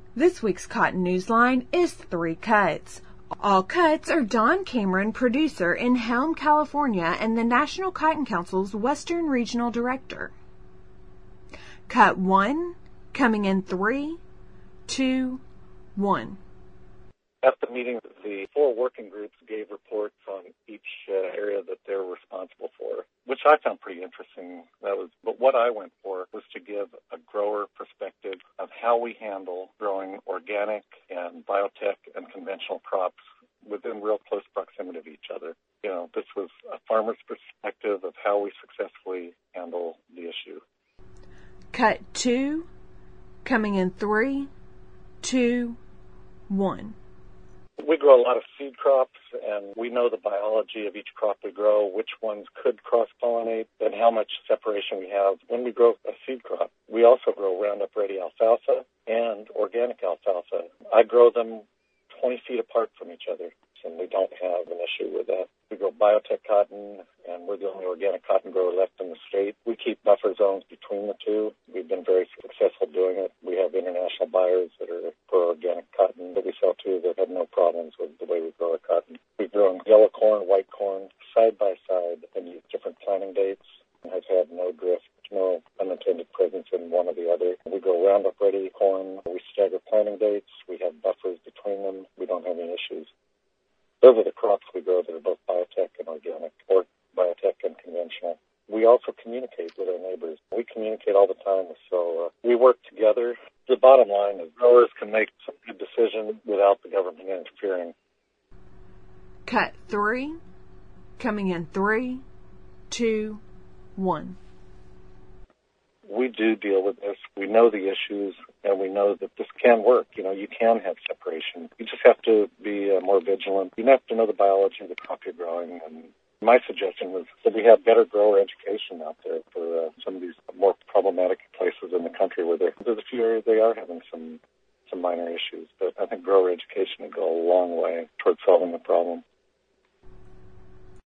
This week's Cotton Newsline is 3 cuts. All cuts are Don Cameron, producer in Helm, California, and the National Cotton Council's Western Regional Director. Cut 1, coming in 3, 2, 1. At the meeting, the 4 working groups gave reports on each area that they're responsible for, which I found pretty interesting. But what I went for was to give a grower perspective of how we handle growing organic and biotech and conventional crops within real close proximity of each other. This was a farmer's perspective of how we successfully handle the issue. Cut 2, coming in 3, 2, 1. We grow a lot of seed crops, and we know the biology of each crop we grow, which ones could cross-pollinate, and how much separation we have when we grow a seed crop. We also grow Roundup Ready alfalfa and organic alfalfa. I grow them 20 feet apart from each other, and we don't have an issue with that. We grow biotech cotton, and we're the only organic cotton grower left in the state. We keep buffer zones between the two. We've been very successful doing it. We have international buyers that are for organic cotton that we sell to that have no problems with the way we grow our cotton. We've grown yellow corn, white corn, side by side, and use different planting dates, and have had no drift, no unintended presence in one or the other. We grow Roundup Ready corn. We stagger planting dates. We have buffers between them. We don't have any issues. Those are the crops we grow that are both biotech and organic, or biotech and conventional. We also communicate with our neighbors. We communicate all the time, so we work together. The bottom line is growers can make some good decisions without the government interfering. Cut 3, coming in 3, 2, 1. We do deal with this. We know the issues, and we know that this can work. You can have separation. You just have to be more vigilant. You have to know the biology of the crop you're growing. And my suggestion was that we have better grower education out there for some of these more problematic places in the country where there's a few areas they are having some minor issues. But I think grower education would go a long way towards solving the problem.